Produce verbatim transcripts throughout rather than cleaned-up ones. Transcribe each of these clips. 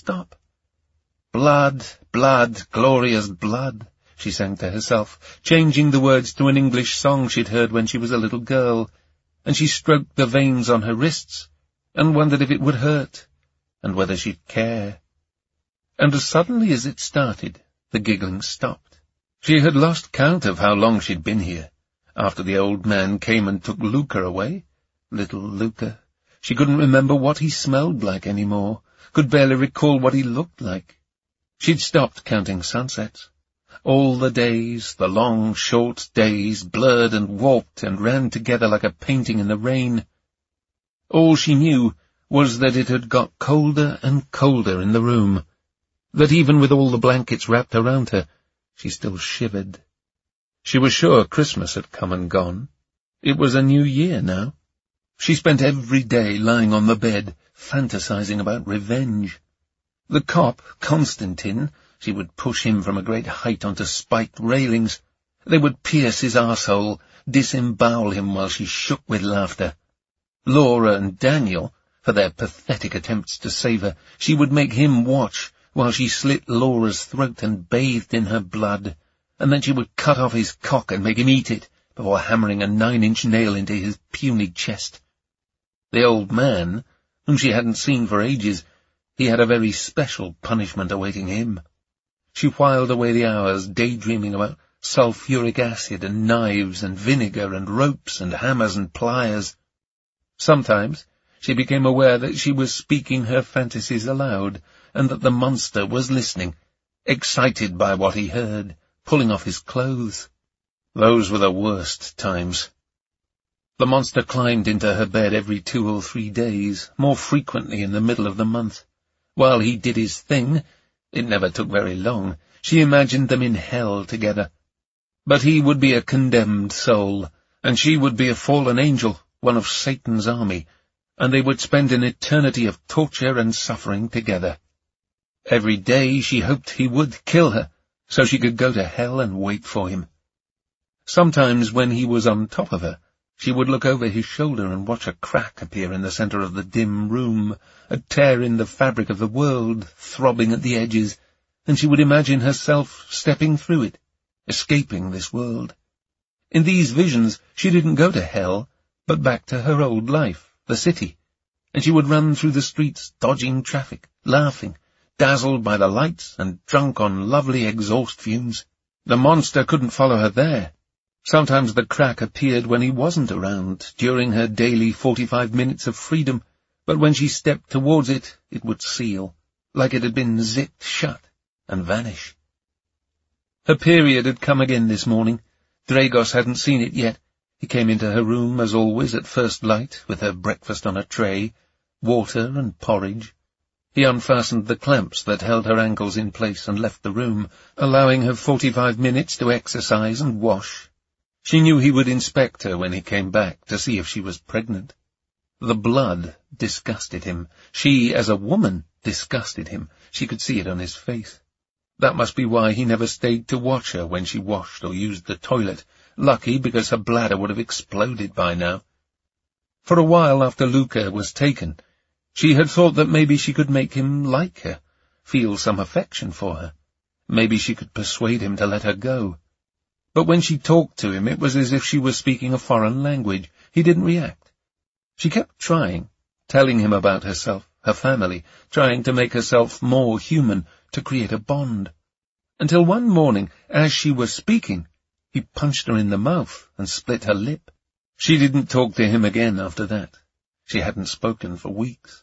stop. "Blood, blood, glorious blood," she sang to herself, changing the words to an English song she'd heard when she was a little girl, and she stroked the veins on her wrists, and wondered if it would hurt, and whether she'd care. And as suddenly as it started, the giggling stopped. She had lost count of how long she'd been here, after the old man came and took Luca away. Little Luca. She couldn't remember what he smelled like any more, could barely recall what he looked like. She'd stopped counting sunsets. All the days, the long, short days, blurred and warped and ran together like a painting in the rain. All she knew was that it had got colder and colder in the room, that even with all the blankets wrapped around her, she still shivered. She was sure Christmas had come and gone. It was a new year now. She spent every day lying on the bed, fantasizing about revenge. The cop, Constantine, she would push him from a great height onto spiked railings. They would pierce his arsehole, disembowel him while she shook with laughter. Laura and Daniel, for their pathetic attempts to save her, she would make him watch while she slit Laura's throat and bathed in her blood, and then she would cut off his cock and make him eat it, before hammering a nine-inch nail into his puny chest. The old man, whom she hadn't seen for ages, he had a very special punishment awaiting him. She whiled away the hours daydreaming about sulphuric acid and knives and vinegar and ropes and hammers and pliers. Sometimes she became aware that she was speaking her fantasies aloud, and that the monster was listening, excited by what he heard, pulling off his clothes. Those were the worst times. The monster climbed into her bed every two or three days, more frequently in the middle of the month. While he did his thing, it never took very long, she imagined them in hell together. But he would be a condemned soul, and she would be a fallen angel, one of Satan's army, and they would spend an eternity of torture and suffering together. Every day she hoped he would kill her, so she could go to hell and wait for him. Sometimes when he was on top of her, she would look over his shoulder and watch a crack appear in the centre of the dim room, a tear in the fabric of the world, throbbing at the edges, and she would imagine herself stepping through it, escaping this world. In these visions she didn't go to hell, but back to her old life, the city, and she would run through the streets, dodging traffic, laughing, dazzled by the lights and drunk on lovely exhaust fumes. The monster couldn't follow her there. Sometimes the crack appeared when he wasn't around, during her daily forty-five minutes of freedom, but when she stepped towards it, it would seal, like it had been zipped shut, and vanish. Her period had come again this morning. Dragos hadn't seen it yet. He came into her room, as always, at first light, with her breakfast on a tray, water and porridge. He unfastened the clamps that held her ankles in place and left the room, allowing her forty-five minutes to exercise and wash. She knew he would inspect her when he came back to see if she was pregnant. The blood disgusted him. She, as a woman, disgusted him. She could see it on his face. That must be why he never stayed to watch her when she washed or used the toilet. Lucky, because her bladder would have exploded by now. For a while after Luca was taken, she had thought that maybe she could make him like her, feel some affection for her. Maybe she could persuade him to let her go. But when she talked to him, it was as if she was speaking a foreign language. He didn't react. She kept trying, telling him about herself, her family, trying to make herself more human, to create a bond. Until one morning, as she was speaking, he punched her in the mouth and split her lip. She didn't talk to him again after that. She hadn't spoken for weeks.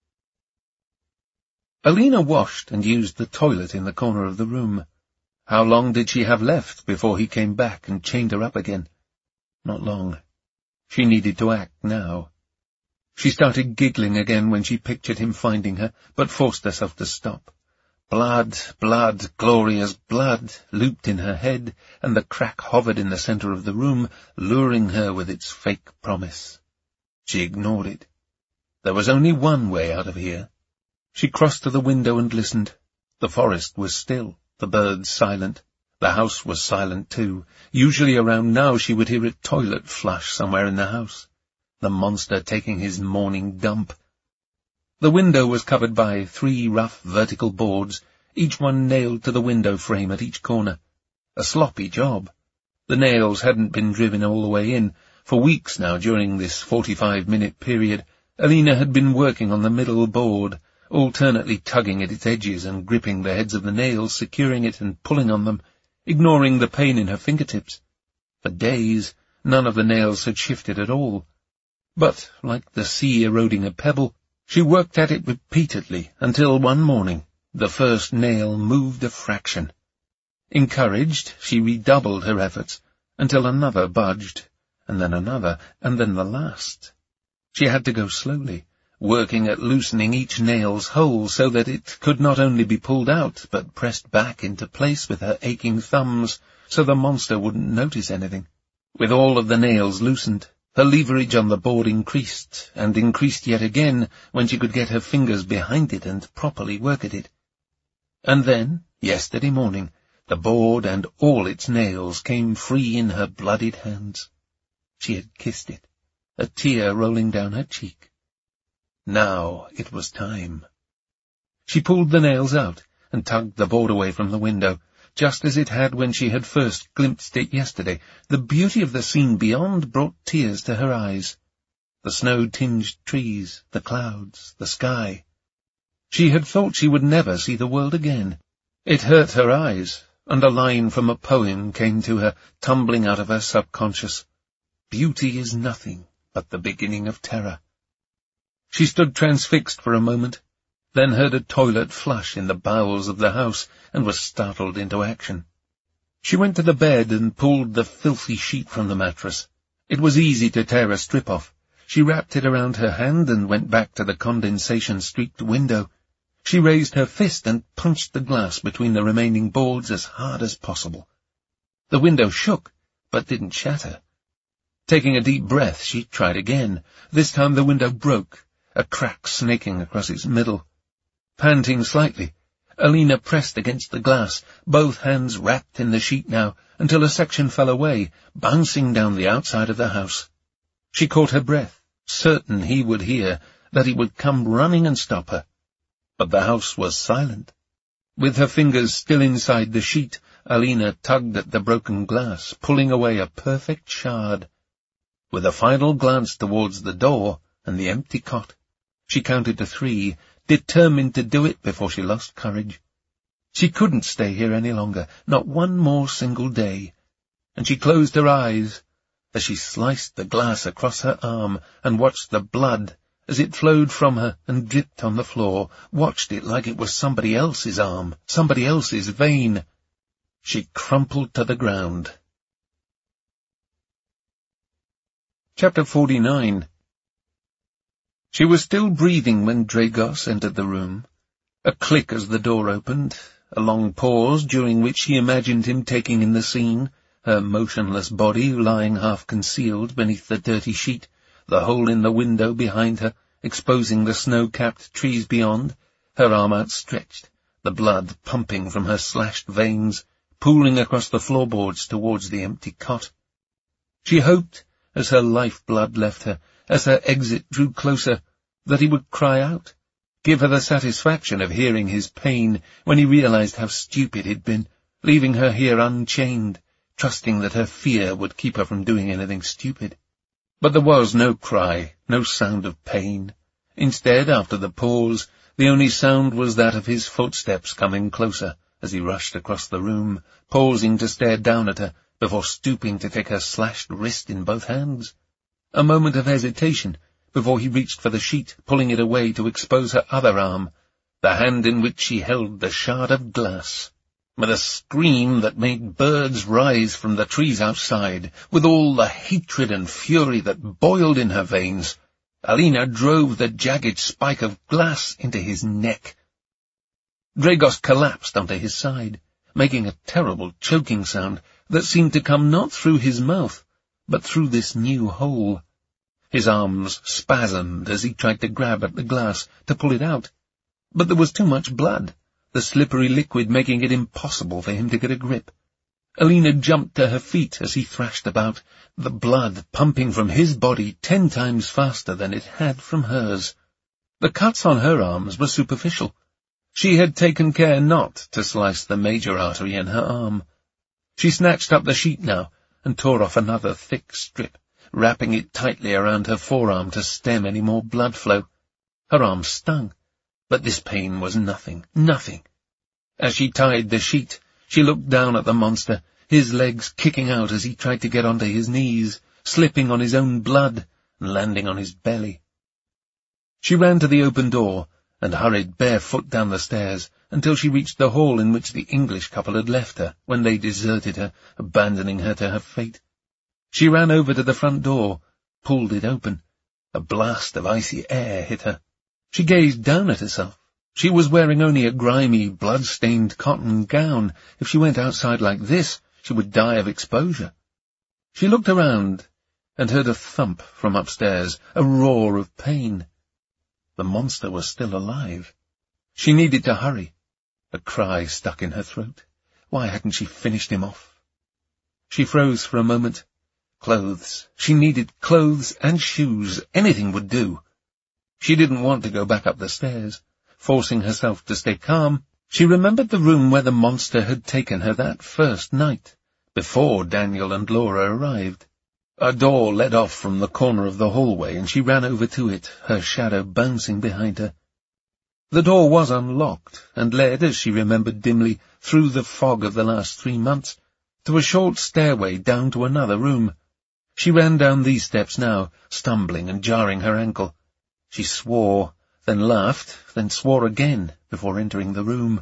Alina washed and used the toilet in the corner of the room. How long did she have left before he came back and chained her up again? Not long. She needed to act now. She started giggling again when she pictured him finding her, but forced herself to stop. Blood, blood, glorious blood, looped in her head, and the crack hovered in the centre of the room, luring her with its fake promise. She ignored it. There was only one way out of here. She crossed to the window and listened. The forest was still. The birds silent. The house was silent too. Usually around now she would hear a toilet flush somewhere in the house. The monster taking his morning dump. The window was covered by three rough vertical boards, each one nailed to the window frame at each corner. A sloppy job. The nails hadn't been driven all the way in. For weeks now, during this forty-five minute period, Alina had been working on the middle board, alternately tugging at its edges and gripping the heads of the nails, securing it and pulling on them, ignoring the pain in her fingertips. For days, none of the nails had shifted at all. But, like the sea eroding a pebble, she worked at it repeatedly until one morning the first nail moved a fraction. Encouraged, she redoubled her efforts until another budged, and then another, and then the last. She had to go slowly, working at loosening each nail's hole so that it could not only be pulled out, but pressed back into place with her aching thumbs, so the monster wouldn't notice anything. With all of the nails loosened, her leverage on the board increased, and increased yet again when she could get her fingers behind it and properly work at it. And then, yesterday morning, the board and all its nails came free in her bloodied hands. She had kissed it, a tear rolling down her cheek. Now it was time. She pulled the nails out and tugged the board away from the window, just as it had when she had first glimpsed it yesterday. The beauty of the scene beyond brought tears to her eyes. The snow-tinged trees, the clouds, the sky. She had thought she would never see the world again. It hurt her eyes, and a line from a poem came to her, tumbling out of her subconscious. Beauty is nothing but the beginning of terror. She stood transfixed for a moment, then heard a toilet flush in the bowels of the house, and was startled into action. She went to the bed and pulled the filthy sheet from the mattress. It was easy to tear a strip off. She wrapped it around her hand and went back to the condensation-streaked window. She raised her fist and punched the glass between the remaining boards as hard as possible. The window shook, but didn't shatter. Taking a deep breath, she tried again. This time the window broke, a crack snaking across its middle. Panting slightly, Alina pressed against the glass, both hands wrapped in the sheet now, until a section fell away, bouncing down the outside of the house. She caught her breath, certain he would hear, that he would come running and stop her. But the house was silent. With her fingers still inside the sheet, Alina tugged at the broken glass, pulling away a perfect shard. With a final glance towards the door and the empty cot, she counted to three, determined to do it before she lost courage. She couldn't stay here any longer, not one more single day, and she closed her eyes as she sliced the glass across her arm and watched the blood as it flowed from her and dripped on the floor, watched it like it was somebody else's arm, somebody else's vein. She crumpled to the ground. Chapter forty-nine. She was still breathing when Dragos entered the room. A click as the door opened, a long pause during which she imagined him taking in the scene, her motionless body lying half concealed beneath the dirty sheet, the hole in the window behind her, exposing the snow-capped trees beyond, her arm outstretched, the blood pumping from her slashed veins, pooling across the floorboards towards the empty cot. She hoped, as her life-blood left her, as her exit drew closer, that he would cry out, give her the satisfaction of hearing his pain when he realized how stupid he'd been, leaving her here unchained, trusting that her fear would keep her from doing anything stupid. But there was no cry, no sound of pain. Instead, after the pause, the only sound was that of his footsteps coming closer as he rushed across the room, pausing to stare down at her before stooping to take her slashed wrist in both hands. A moment of hesitation before he reached for the sheet, pulling it away to expose her other arm, the hand in which she held the shard of glass. With a scream that made birds rise from the trees outside, with all the hatred and fury that boiled in her veins, Alina drove the jagged spike of glass into his neck. Dragos collapsed onto his side, making a terrible choking sound that seemed to come not through his mouth, but through this new hole. His arms spasmed as he tried to grab at the glass, to pull it out. But there was too much blood, the slippery liquid making it impossible for him to get a grip. Alina jumped to her feet as he thrashed about, the blood pumping from his body ten times faster than it had from hers. The cuts on her arms were superficial. She had taken care not to slice the major artery in her arm. She snatched up the sheet now and tore off another thick strip, wrapping it tightly around her forearm to stem any more blood flow. Her arm stung, but this pain was nothing, nothing. As she tied the sheet, she looked down at the monster, his legs kicking out as he tried to get onto his knees, slipping on his own blood and landing on his belly. She ran to the open door and hurried barefoot down the stairs until she reached the hall in which the English couple had left her when they deserted her, abandoning her to her fate. She ran over to the front door, pulled it open. A blast of icy air hit her. She gazed down at herself. She was wearing only a grimy, blood-stained cotton gown. If she went outside like this, she would die of exposure. She looked around and heard a thump from upstairs, a roar of pain. The monster was still alive. She needed to hurry. A cry stuck in her throat. Why hadn't she finished him off? She froze for a moment. Clothes. She needed clothes and shoes. Anything would do. She didn't want to go back up the stairs. Forcing herself to stay calm, she remembered the room where the monster had taken her that first night, before Daniel and Laura arrived. A door led off from the corner of the hallway, and she ran over to it, her shadow bouncing behind her. The door was unlocked, and led, as she remembered dimly, through the fog of the last three months, to a short stairway down to another room. She ran down these steps now, stumbling and jarring her ankle. She swore, then laughed, then swore again, before entering the room.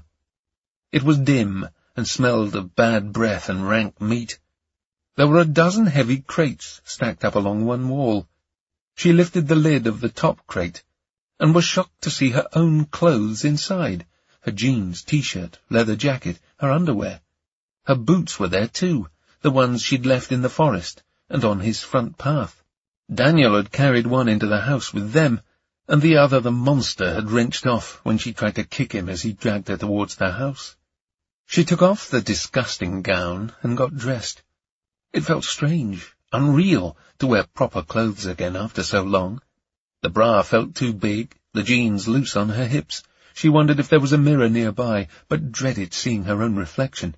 It was dim, and smelled of bad breath and rank meat. There were a dozen heavy crates stacked up along one wall. She lifted the lid of the top crate, and was shocked to see her own clothes inside, her jeans, t-shirt, leather jacket, her underwear. Her boots were there too, the ones she'd left in the forest, and on his front path. Daniel had carried one into the house with them, and the other the monster had wrenched off when she tried to kick him as he dragged her towards the house. She took off the disgusting gown and got dressed. It felt strange, unreal, to wear proper clothes again after so long. The bra felt too big, the jeans loose on her hips. She wondered if there was a mirror nearby, but dreaded seeing her own reflection.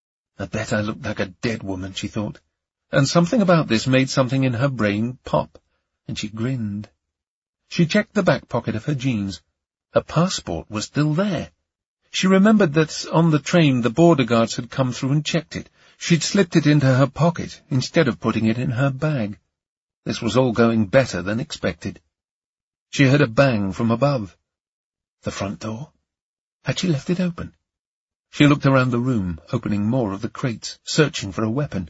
I bet I looked like a dead woman, she thought, and something about this made something in her brain pop, and she grinned. She checked the back pocket of her jeans. Her passport was still there. She remembered that on the train the border guards had come through and checked it. She'd slipped it into her pocket instead of putting it in her bag. This was all going better than expected. She heard a bang from above. The front door? Had she left it open? She looked around the room, opening more of the crates, searching for a weapon.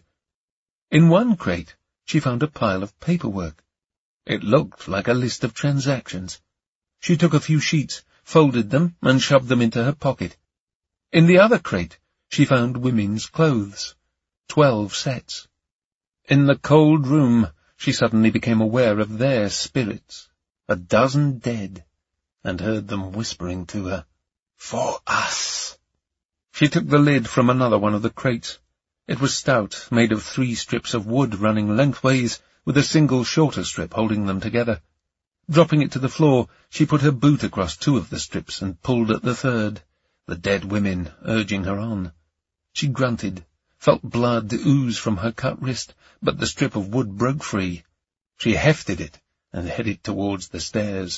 In one crate, she found a pile of paperwork. It looked like a list of transactions. She took a few sheets, folded them, and shoved them into her pocket. In the other crate, she found women's clothes. Twelve sets. In the cold room, she suddenly became aware of their spirits, a dozen dead, and heard them whispering to her, "For us." She took the lid from another one of the crates. It was stout, made of three strips of wood running lengthways, with a single shorter strip holding them together. Dropping it to the floor, she put her boot across two of the strips and pulled at the third, the dead women urging her on. She grunted, felt blood ooze from her cut wrist, but the strip of wood broke free. She hefted it and headed towards the stairs.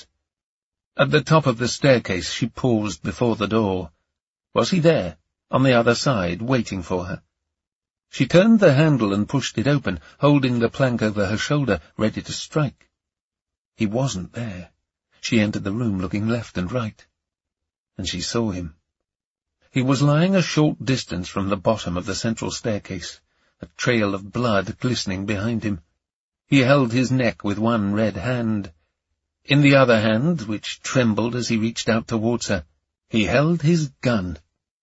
At the top of the staircase she paused before the door. Was he there, on the other side, waiting for her? She turned the handle and pushed it open, holding the plank over her shoulder, ready to strike. He wasn't there. She entered the room looking left and right, and she saw him. He was lying a short distance from the bottom of the central staircase, a trail of blood glistening behind him. He held his neck with one red hand. In the other hand, which trembled as he reached out towards her, he held his gun.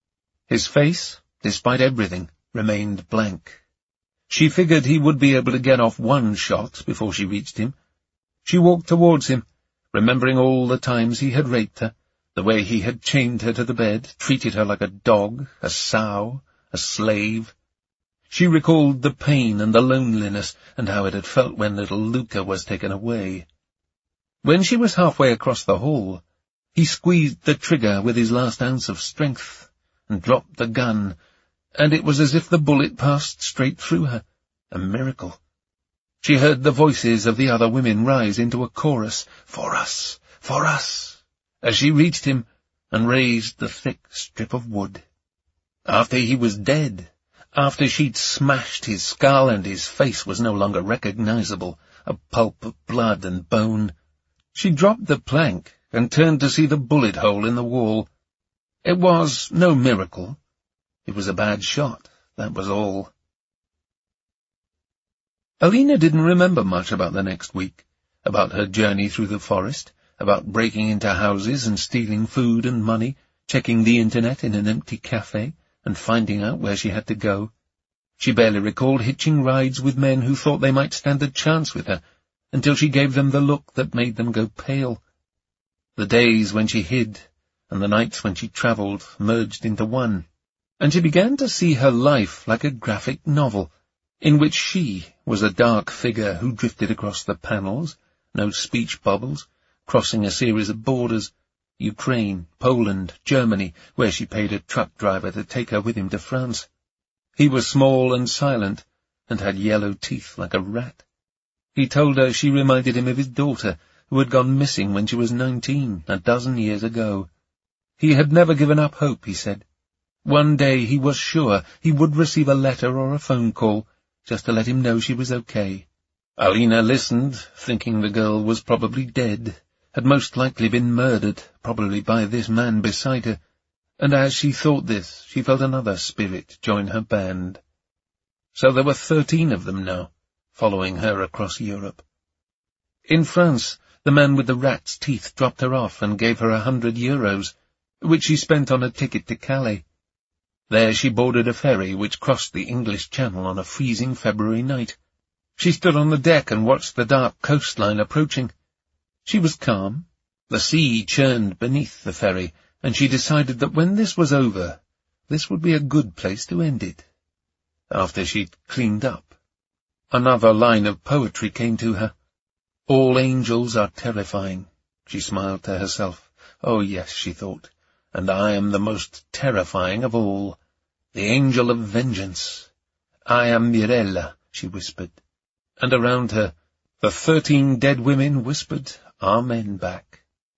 His face, despite everything, remained blank. She figured he would be able to get off one shot before she reached him. She walked towards him, remembering all the times he had raped her, the way he had chained her to the bed, treated her like a dog, a sow, a slave. She recalled the pain and the loneliness, and how it had felt when little Luca was taken away. When she was halfway across the hall, he squeezed the trigger with his last ounce of strength and dropped the gun, and it was as if the bullet passed straight through her. A miracle. She heard the voices of the other women rise into a chorus, "For us! For us!" as she reached him and raised the thick strip of wood. After he was dead, after she'd smashed his skull and his face was no longer recognizable, a pulp of blood and bone, she dropped the plank and turned to see the bullet hole in the wall. It was no miracle. It was a bad shot, that was all. Alina didn't remember much about the next week, about her journey through the forest, about breaking into houses and stealing food and money, checking the internet in an empty cafe, and finding out where she had to go. She barely recalled hitching rides with men who thought they might stand a chance with her, until she gave them the look that made them go pale. The days when she hid, and the nights when she travelled, merged into one, and she began to see her life like a graphic novel, in which she was a dark figure who drifted across the panels, no speech bubbles, crossing a series of borders, Ukraine, Poland, Germany, where she paid a truck driver to take her with him to France. He was small and silent, and had yellow teeth like a rat. He told her she reminded him of his daughter, who had gone missing when she was nineteen, a dozen years ago. He had never given up hope, he said. One day he was sure he would receive a letter or a phone call, just to let him know she was okay. Alina listened, thinking the girl was probably dead, had most likely been murdered, probably by this man beside her, and as she thought this, she felt another spirit join her band. So there were thirteen of them now, following her across Europe. In France, the man with the rat's teeth dropped her off and gave her a hundred euros, which she spent on a ticket to Calais. There she boarded a ferry which crossed the English Channel on a freezing February night. She stood on the deck and watched the dark coastline approaching. She was calm. The sea churned beneath the ferry, and she decided that when this was over, this would be a good place to end it. After she'd cleaned up, another line of poetry came to her. All angels are terrifying. She smiled to herself. Oh yes, she thought, and I am the most terrifying of all, the angel of vengeance. I am Mirella, she whispered, and around her the thirteen dead women whispered Amen back.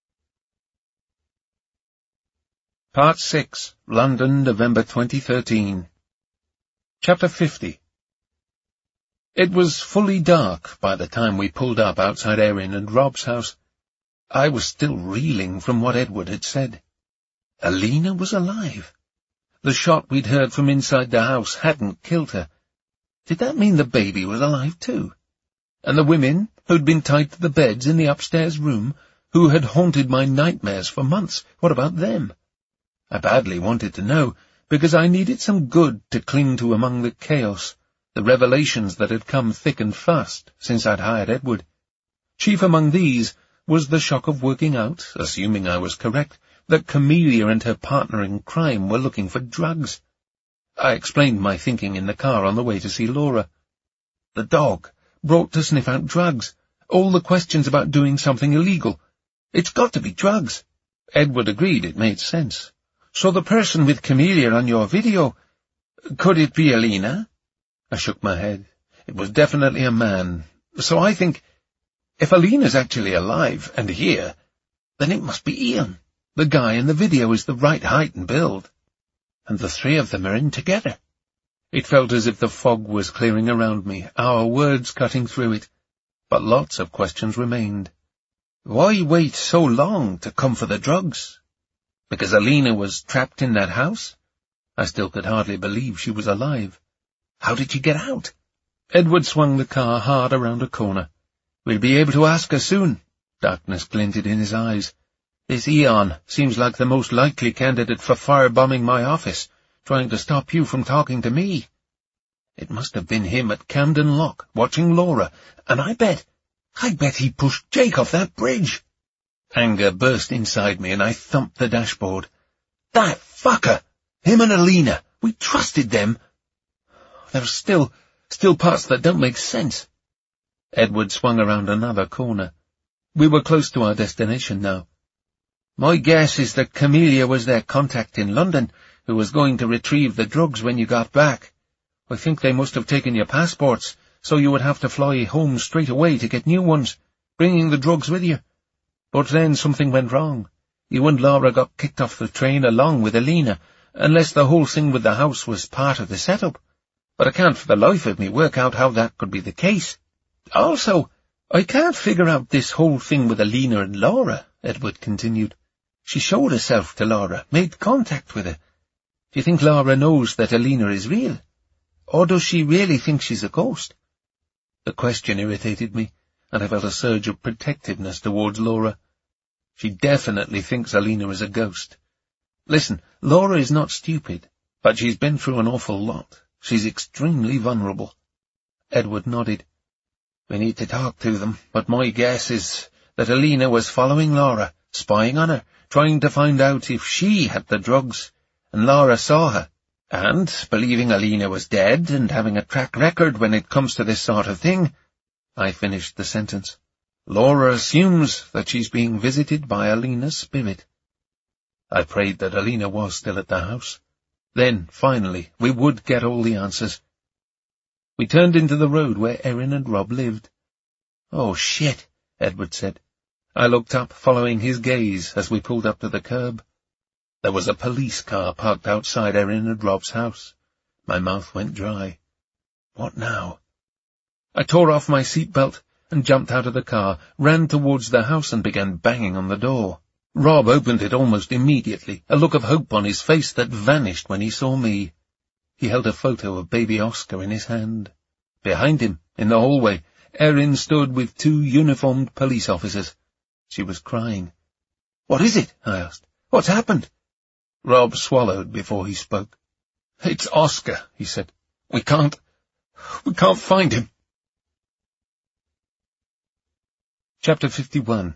Part six, London, November twenty thirteen. Chapter fifty. It was fully dark by the time we pulled up outside Erin and Rob's house. I was still reeling from what Edward had said. Alina was alive. The shot we'd heard from inside the house hadn't killed her. Did that mean the baby was alive too? And the women who'd been tied to the beds in the upstairs room, who had haunted my nightmares for months, what about them? I badly wanted to know, because I needed some good to cling to among the chaos, the revelations that had come thick and fast since I'd hired Edward. Chief among these was the shock of working out, assuming I was correct, that Camellia and her partner in crime were looking for drugs. I explained my thinking in the car on the way to see Laura. The dog, brought to sniff out drugs, all the questions about doing something illegal. It's got to be drugs. Edward agreed it made sense. So the person with Camellia on your video, could it be Alina? I shook my head. It was definitely a man. So I think, if Alina's actually alive and here, then it must be Ian. The guy in the video is the right height and build. And the three of them are in together. It felt as if the fog was clearing around me, our words cutting through it. But lots of questions remained. Why wait so long to come for the drugs? Because Alina was trapped in that house? I still could hardly believe she was alive. How did she get out? Edward swung the car hard around a corner. We'll be able to ask her soon. Darkness glinted in his eyes. This Eon seems like the most likely candidate for firebombing my office, trying to stop you from talking to me. It must have been him at Camden Lock, watching Laura, and I bet, I bet he pushed Jake off that bridge. Anger burst inside me, and I thumped the dashboard. That fucker! Him and Alina! We trusted them! There's still, still parts that don't make sense. Edward swung around another corner. We were close to our destination now. My guess is that Camellia was their contact in London, who was going to retrieve the drugs when you got back. I think they must have taken your passports, so you would have to fly home straight away to get new ones, bringing the drugs with you. But then something went wrong. You and Laura got kicked off the train along with Alina, unless the whole thing with the house was part of the setup. But I can't for the life of me work out how that could be the case. Also, I can't figure out this whole thing with Alina and Laura, Edward continued. She showed herself to Laura, made contact with her. Do you think Laura knows that Alina is real? Or does she really think she's a ghost? The question irritated me, and I felt a surge of protectiveness towards Laura. She definitely thinks Alina is a ghost. Listen, Laura is not stupid, but she's been through an awful lot. She's extremely vulnerable. Edward nodded. We need to talk to them, but my guess is that Alina was following Laura, spying on her, trying to find out if she had the drugs, and Laura saw her. And, believing Alina was dead and having a track record when it comes to this sort of thing, I finished the sentence. Laura assumes that she's being visited by Alina's spirit. I prayed that Alina was still at the house. Then, finally, we would get all the answers. We turned into the road where Erin and Rob lived. Oh, shit, Edward said. I looked up, following his gaze as we pulled up to the curb. There was a police car parked outside Erin and Rob's house. My mouth went dry. What now? I tore off my seatbelt and jumped out of the car, ran towards the house and began banging on the door. Rob opened it almost immediately, a look of hope on his face that vanished when he saw me. He held a photo of baby Oscar in his hand. Behind him, in the hallway, Erin stood with two uniformed police officers. She was crying. What is it? I asked. What's happened? Rob swallowed before he spoke. It's Oscar, he said. We can't, we can't find him. Chapter fifty-one.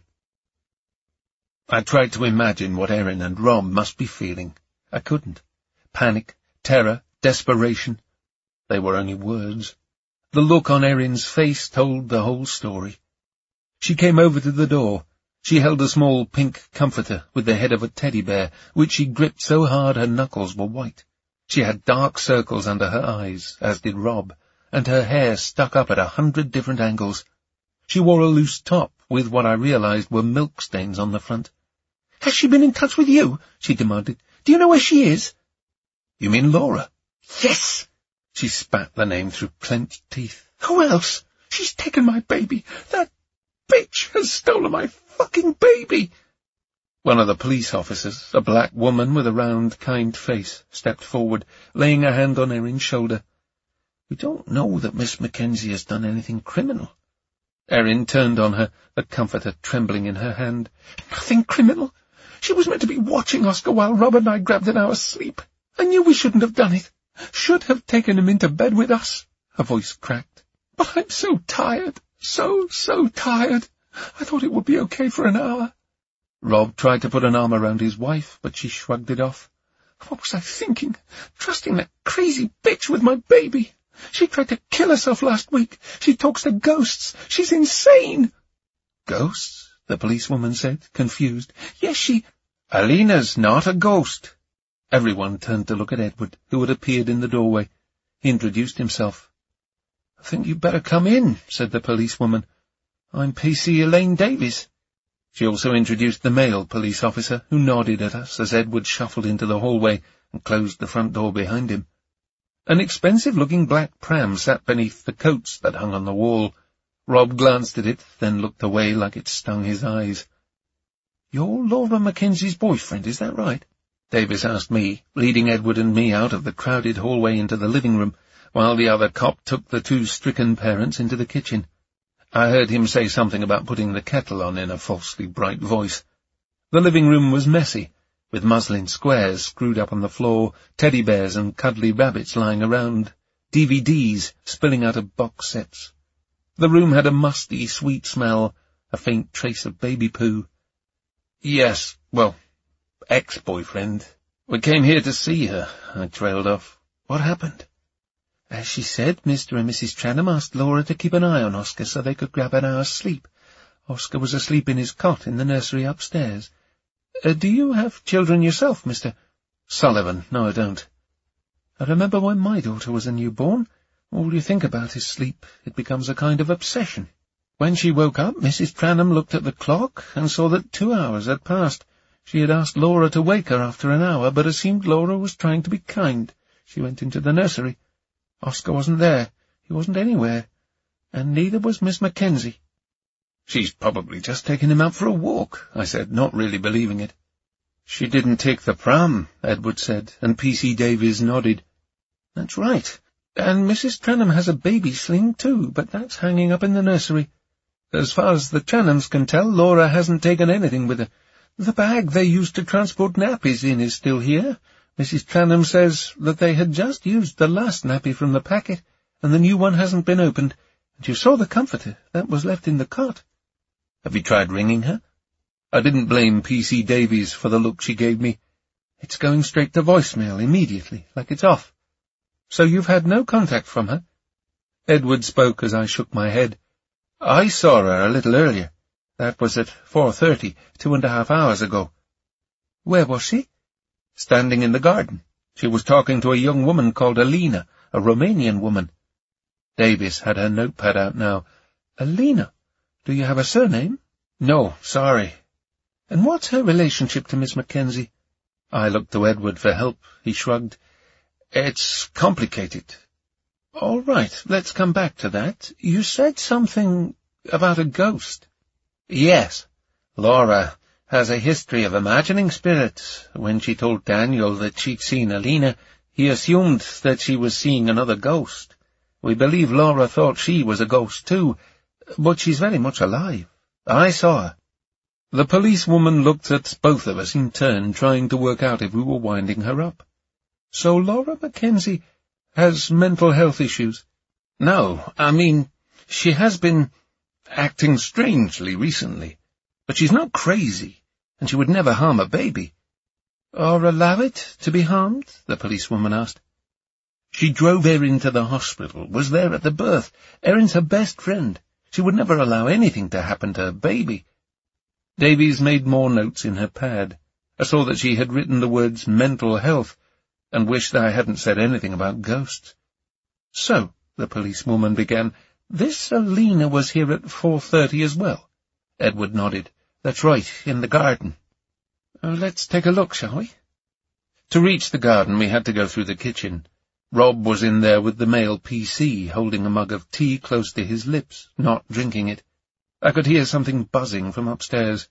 I tried to imagine what Erin and Rob must be feeling. I couldn't. Panic, terror, desperation. They were only words. The look on Erin's face told the whole story. She came over to the door. She held a small pink comforter with the head of a teddy bear, which she gripped so hard her knuckles were white. She had dark circles under her eyes, as did Rob, and her hair stuck up at a hundred different angles. She wore a loose top with what I realized were milk stains on the front. Has she been in touch with you? She demanded. Do you know where she is? You mean Laura? Yes! She spat the name through clenched teeth. Who else? She's taken my baby. That bitch has stolen my fucking baby. One of the police officers, a black woman with a round, kind face, stepped forward, laying a hand on Erin's shoulder. We don't know that Miss Mackenzie has done anything criminal. Erin turned on her, the comforter trembling in her hand. Nothing criminal. She was meant to be watching Oscar while Rob and I grabbed an hour's sleep. I knew we shouldn't have done it. Should have taken him into bed with us. Her voice cracked. But I'm so tired. So, so tired. I thought it would be okay for an hour. Rob tried to put an arm around his wife, but she shrugged it off. What was I thinking? Trusting that crazy bitch with my baby. She tried to kill herself last week. She talks to ghosts. She's insane. Ghosts? The policewoman said, confused. Yes, she... Alina's not a ghost. Everyone turned to look at Edward, who had appeared in the doorway. He introduced himself. I think you'd better come in, said the policewoman. I'm P C Elaine Davies. She also introduced the male police officer, who nodded at us as Edward shuffled into the hallway and closed the front door behind him. An expensive-looking black pram sat beneath the coats that hung on the wall. Rob glanced at it, then looked away like it stung his eyes. You're Laura Mackenzie's boyfriend, is that right? Davis asked me, leading Edward and me out of the crowded hallway into the living room, while the other cop took the two stricken parents into the kitchen. I heard him say something about putting the kettle on in a falsely bright voice. The living room was messy, with muslin squares screwed up on the floor, teddy bears and cuddly rabbits lying around, D V Ds spilling out of box sets. The room had a musty, sweet smell, a faint trace of baby poo. Yes, well, ex-boyfriend. We came here to see her, I trailed off. What happened? As she said, Mister and Missus Tranham asked Laura to keep an eye on Oscar so they could grab an hour's sleep. Oscar was asleep in his cot in the nursery upstairs. Uh, do you have children yourself, Mister Sullivan? No, I don't. I remember when my daughter was a newborn. All you think about is sleep. It becomes a kind of obsession. When she woke up, Missus Tranham looked at the clock and saw that two hours had passed. She had asked Laura to wake her after an hour, but assumed Laura was trying to be kind. She went into the nursery. Oscar wasn't there. He wasn't anywhere. And neither was Miss Mackenzie. She's probably just taken him out for a walk, I said, not really believing it. She didn't take the pram, Edward said, and P C Davies nodded. That's right. And Missus Tranham has a baby sling, too, but that's hanging up in the nursery. As far as the Tranhams can tell, Laura hasn't taken anything with her. The bag they used to transport nappies in is still here. Missus Tranham says that they had just used the last nappy from the packet, and the new one hasn't been opened. And you saw the comforter. That was left in the cot. Have you tried ringing her? I didn't blame P C Davies for the look she gave me. It's going straight to voicemail immediately, like it's off. So you've had no contact from her? Edward spoke as I shook my head. I saw her a little earlier. That was at four thirty, two and a half hours ago. Where was she? Standing in the garden. She was talking to a young woman called Alina, a Romanian woman. Davies had her notepad out now. Alina? Do you have a surname? No, sorry. And what's her relationship to Miss Mackenzie? I looked to Edward for help. He shrugged. It's complicated. All right, let's come back to that. You said something about a ghost. Yes. Laura has a history of imagining spirits. When she told Daniel that she'd seen Alina, he assumed that she was seeing another ghost. We believe Laura thought she was a ghost too, but she's very much alive. I saw her. The policewoman looked at both of us in turn, trying to work out if we were winding her up. So Laura Mackenzie has mental health issues? No, I mean, she has been acting strangely recently, but she's not crazy, and she would never harm a baby. Or allow it to be harmed? The policewoman asked. She drove Erin to the hospital, was there at the birth. Erin's her best friend. She would never allow anything to happen to her baby. Davies made more notes in her pad. I saw that she had written the words mental health, and wished I hadn't said anything about ghosts. So, the policewoman began, this Alina was here at four thirty as well. Edward nodded. That's right, in the garden. Uh, let's take a look, shall we? To reach the garden, we had to go through the kitchen. Rob was in there with the male P C, holding a mug of tea close to his lips, not drinking it. I could hear something buzzing from upstairs.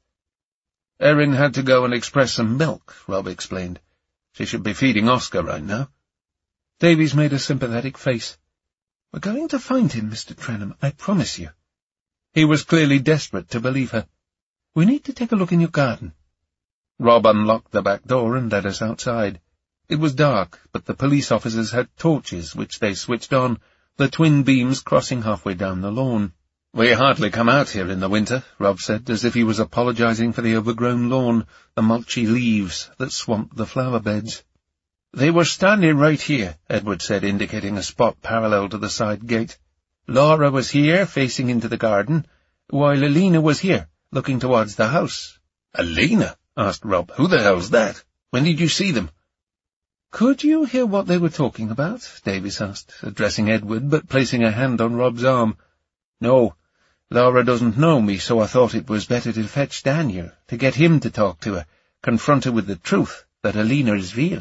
Erin had to go and express some milk, Rob explained. She should be feeding Oscar right now. Davies made a sympathetic face. We're going to find him, Mister Tranham, I promise you. He was clearly desperate to believe her. We need to take a look in your garden. Rob unlocked the back door and led us outside. It was dark, but the police officers had torches, which they switched on, the twin beams crossing halfway down the lawn. We hardly come out here in the winter, Rob said, as if he was apologizing for the overgrown lawn, the mulchy leaves that swamped the flower beds. They were standing right here, Edward said, indicating a spot parallel to the side gate. Laura was here, facing into the garden, while Alina was here, looking towards the house. Alina? Asked Rob. Who the hell's that? When did you see them? Could you hear what they were talking about? Davies asked, addressing Edward, but placing a hand on Rob's arm. No, Laura doesn't know me, so I thought it was better to fetch Daniel, to get him to talk to her, confront her with the truth, that Alina is real.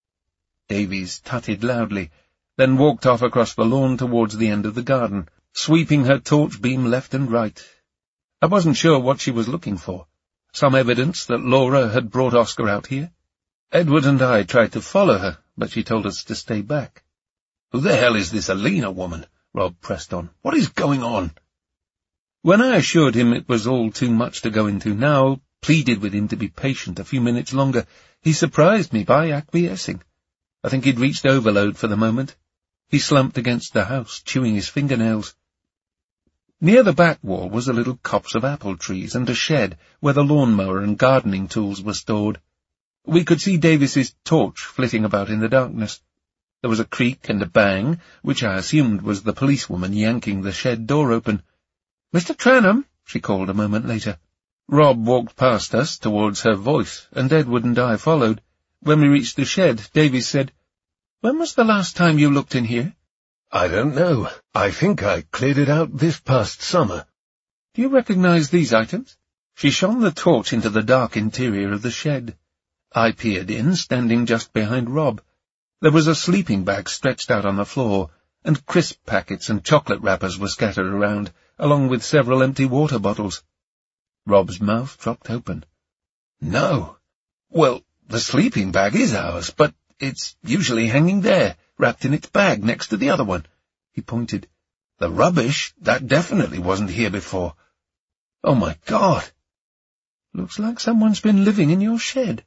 Davies tutted loudly, then walked off across the lawn towards the end of the garden, sweeping her torch beam left and right. I wasn't sure what she was looking for. Some evidence that Laura had brought Oscar out here? Edward and I tried to follow her, but she told us to stay back. Who the hell is this Alina woman? Rob pressed on. What is going on? When I assured him it was all too much to go into now, pleaded with him to be patient a few minutes longer, he surprised me by acquiescing. I think he'd reached overload for the moment. He slumped against the house, chewing his fingernails. Near the back wall was a little copse of apple trees and a shed where the lawnmower and gardening tools were stored. We could see Davies's torch flitting about in the darkness. There was a creak and a bang, which I assumed was the policewoman yanking the shed door open. Mister Tranham, she called a moment later. Rob walked past us towards her voice, and Edward and I followed. When we reached the shed, Davies said, "When was the last time you looked in here?" "I don't know. I think I cleared it out this past summer." "Do you recognize these items?" She shone the torch into the dark interior of the shed. I peered in, standing just behind Rob. There was a sleeping bag stretched out on the floor, and crisp packets and chocolate wrappers were scattered around, along with several empty water bottles. Rob's mouth dropped open. "No. Well, the sleeping bag is ours, but it's usually hanging there, wrapped in its bag next to the other one." He pointed. "The rubbish, that definitely wasn't here before. Oh, my God!" "Looks like someone's been living in your shed."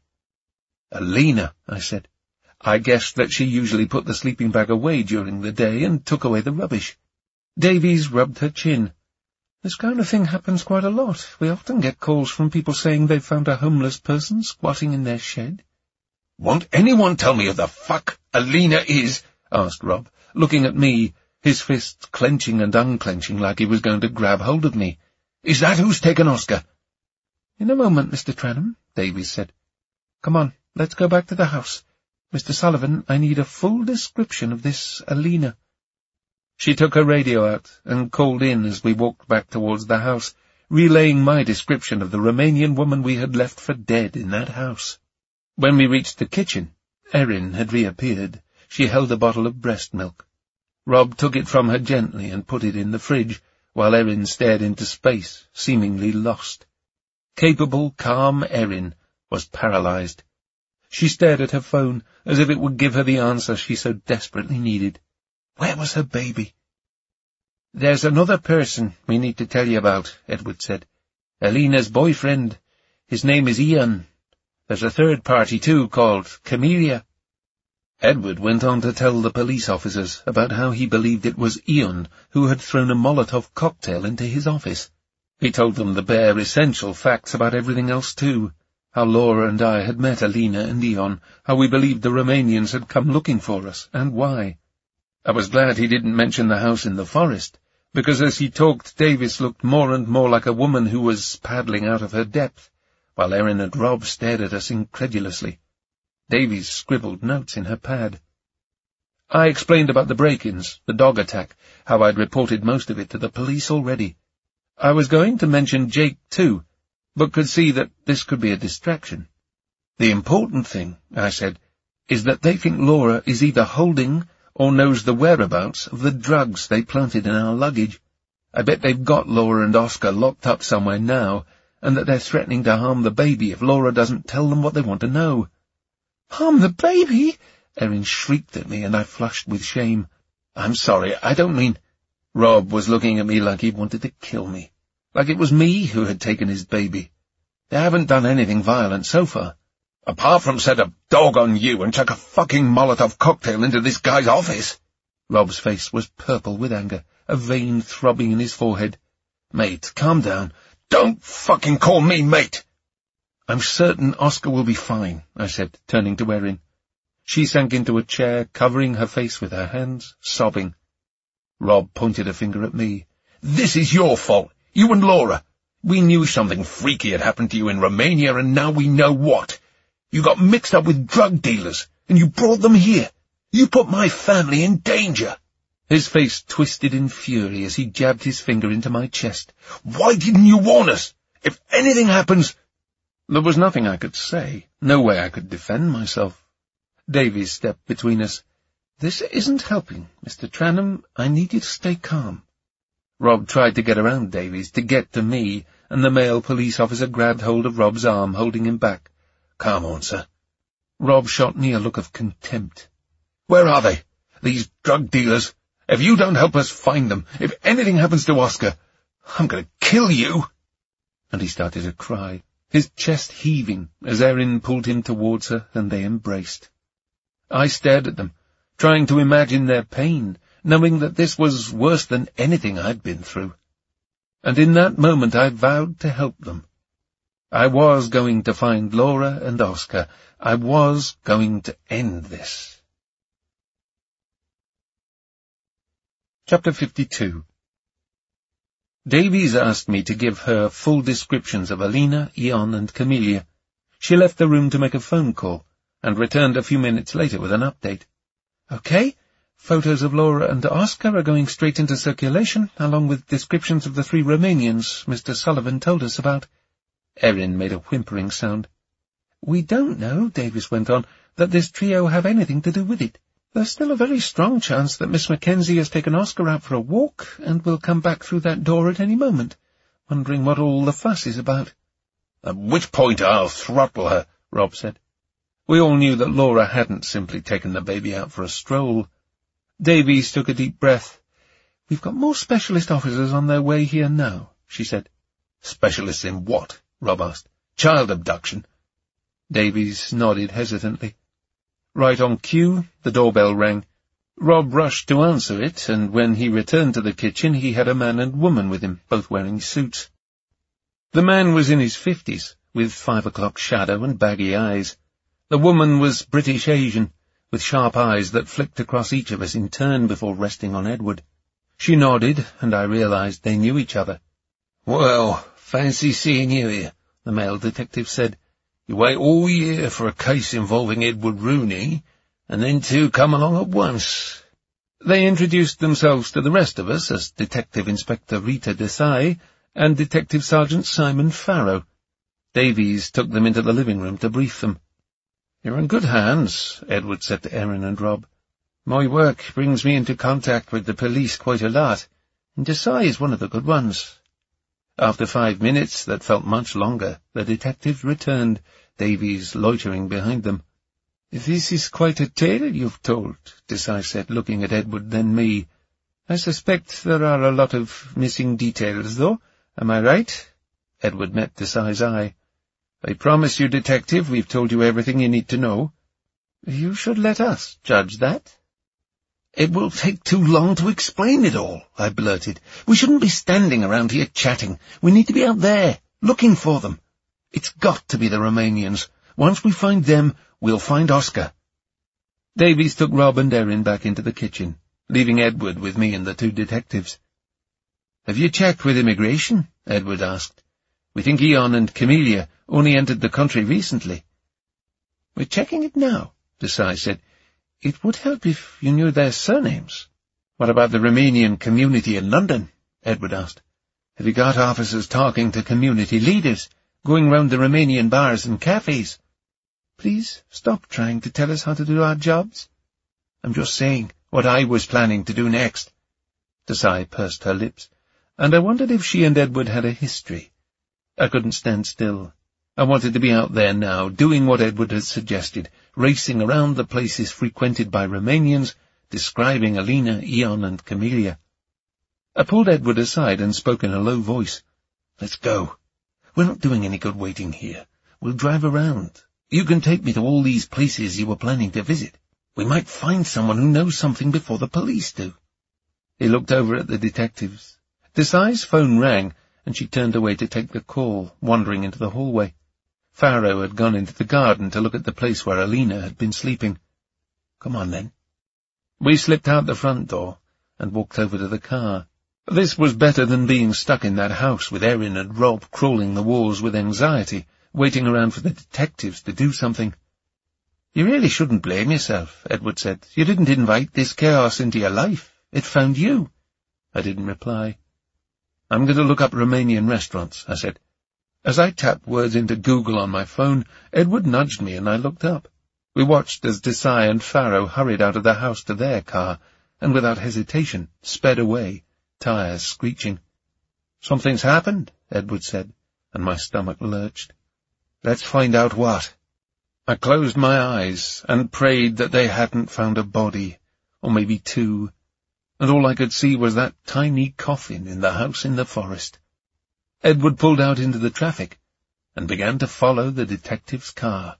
"Alina," I said. "I guessed that she usually put the sleeping bag away during the day and took away the rubbish." Davies rubbed her chin. "This kind of thing happens quite a lot. We often get calls from people saying they've found a homeless person squatting in their shed." "Won't anyone tell me who the fuck Alina is?" asked Rob, looking at me, his fists clenching and unclenching like he was going to grab hold of me. "Is that who's taken Oscar?" "In a moment, Mister Tranham," Davies said. "Come on, let's go back to the house. Mister Sullivan, I need a full description of this Alina." She took her radio out and called in as we walked back towards the house, relaying my description of the Romanian woman we had left for dead in that house. When we reached the kitchen, Erin had reappeared. She held a bottle of breast milk. Rob took it from her gently and put it in the fridge, while Erin stared into space, seemingly lost. Capable, calm Erin was paralyzed. She stared at her phone, as if it would give her the answer she so desperately needed. Where was her baby? "There's another person we need to tell you about," Edward said. "Alina's boyfriend. His name is Ian. There's a third party, too, called Camellia." Edward went on to tell the police officers about how he believed it was Ian who had thrown a Molotov cocktail into his office. He told them the bare essential facts about everything else, too. How Laura and I had met Alina and Ian, how we believed the Romanians had come looking for us, and why. I was glad he didn't mention the house in the forest, because as he talked, Davies looked more and more like a woman who was paddling out of her depth, while Erin and Rob stared at us incredulously. Davies scribbled notes in her pad. I explained about the break-ins, the dog attack, how I'd reported most of it to the police already. I was going to mention Jake, too, but could see that this could be a distraction. "The important thing," I said, "is that they think Laura is either holding or knows the whereabouts of the drugs they planted in our luggage. I bet they've got Laura and Oscar locked up somewhere now, and that they're threatening to harm the baby if Laura doesn't tell them what they want to know." "Harm the baby?" Erin shrieked at me, and I flushed with shame. "I'm sorry, I don't mean—" Rob was looking at me like he wanted to kill me, like it was me who had taken his baby. "They haven't done anything violent so far." "Apart from set a dog on you and chuck a fucking Molotov cocktail into this guy's office." Rob's face was purple with anger, a vein throbbing in his forehead. "Mate, calm down. Don't fucking call me mate." "I'm certain Oscar will be fine," I said, turning to Erin. She sank into a chair, covering her face with her hands, sobbing. Rob pointed a finger at me. "This is your fault. You and Laura. We knew something freaky had happened to you in Romania, and now we know what. You got mixed up with drug dealers, and you brought them here. You put my family in danger." His face twisted in fury as he jabbed his finger into my chest. "Why didn't you warn us? If anything happens—" There was nothing I could say, no way I could defend myself. Davies stepped between us. "This isn't helping, Mister Tranham. I need you to stay calm." Rob tried to get around Davies, to get to me, and the male police officer grabbed hold of Rob's arm, holding him back. "Come on, sir." Rob shot me a look of contempt. "Where are they? These drug dealers? If you don't help us find them, if anything happens to Oscar, I'm going to kill you." And he started to cry, his chest heaving as Erin pulled him towards her and they embraced. I stared at them, trying to imagine their pain, knowing that this was worse than anything I'd been through. And in that moment I vowed to help them. I was going to find Laura and Oscar. I was going to end this. Chapter fifty-two. Davies asked me to give her full descriptions of Alina, Ion, and Camelia. She left the room to make a phone call, and returned a few minutes later with an update. Okay, photos of Laura and Oscar are going straight into circulation, along with descriptions of the three Romanians Mister Sullivan told us about. Erin made a whimpering sound. We don't know, Davies went on, that this trio have anything to do with it. There's still a very strong chance that Miss Mackenzie has taken Oscar out for a walk, and will come back through that door at any moment, wondering what all the fuss is about. At which point I'll throttle her, Rob said. We all knew that Laura hadn't simply taken the baby out for a stroll. Davies took a deep breath. We've got more specialist officers on their way here now, she said. Specialists in what? Rob asked. Child abduction? Davies nodded hesitantly. Right on cue, the doorbell rang. Rob rushed to answer it, and when he returned to the kitchen he had a man and woman with him, both wearing suits. The man was in his fifties, with five o'clock shadow and baggy eyes. The woman was British Asian, with sharp eyes that flicked across each of us in turn before resting on Edward. She nodded, and I realized they knew each other. Well, fancy seeing you here, the male detective said. You wait all year for a case involving Edward Rooney, and then two come along at once. They introduced themselves to the rest of us as Detective Inspector Rita Desai and Detective Sergeant Simon Farrow. Davies took them into the living room to brief them. You're in good hands, Edward said to Erin and Rob. My work brings me into contact with the police quite a lot, and Desai is one of the good ones. After five minutes that felt much longer, the detectives returned, Davies loitering behind them. This is quite a tale you've told, Desai said, looking at Edward, then me. I suspect there are a lot of missing details, though. Am I right? Edward met Desai's eye. I promise you, detective, we've told you everything you need to know. You should let us judge that. It will take too long to explain it all, I blurted. We shouldn't be standing around here chatting. We need to be out there, looking for them. It's got to be the Romanians. Once we find them, we'll find Oscar. Davies took Rob and Erin back into the kitchen, leaving Edward with me and the two detectives. Have you checked with immigration? Edward asked. We think Ion and Camelia only entered the country recently. We're checking it now, Desai said. It would help if you knew their surnames. What about the Romanian community in London? Edward asked. Have you got officers talking to community leaders, going round the Romanian bars and cafes? Please stop trying to tell us how to do our jobs. I'm just saying what I was planning to do next. Desai pursed her lips, and I wondered if she and Edward had a history. I couldn't stand still. I wanted to be out there now, doing what Edward had suggested, racing around the places frequented by Romanians, describing Alina, Ion, and Camelia. I pulled Edward aside and spoke in a low voice. Let's go. We're not doing any good waiting here. We'll drive around. You can take me to all these places you were planning to visit. We might find someone who knows something before the police do. He looked over at the detectives. Desai's phone rang, and she turned away to take the call, wandering into the hallway. Farrow had gone into the garden to look at the place where Alina had been sleeping. Come on, then. We slipped out the front door and walked over to the car. This was better than being stuck in that house with Erin and Rob crawling the walls with anxiety, waiting around for the detectives to do something. You really shouldn't blame yourself, Edward said. You didn't invite this chaos into your life. It found you. I didn't reply. I'm going to look up Romanian restaurants, I said. As I tapped words into Google on my phone, Edward nudged me and I looked up. We watched as Desai and Farrow hurried out of the house to their car, and without hesitation sped away, tires screeching. Something's happened, Edward said, and my stomach lurched. Let's find out what. I closed my eyes and prayed that they hadn't found a body, or maybe two, and all I could see was that tiny coffin in the house in the forest. Edward pulled out into the traffic and began to follow the detective's car.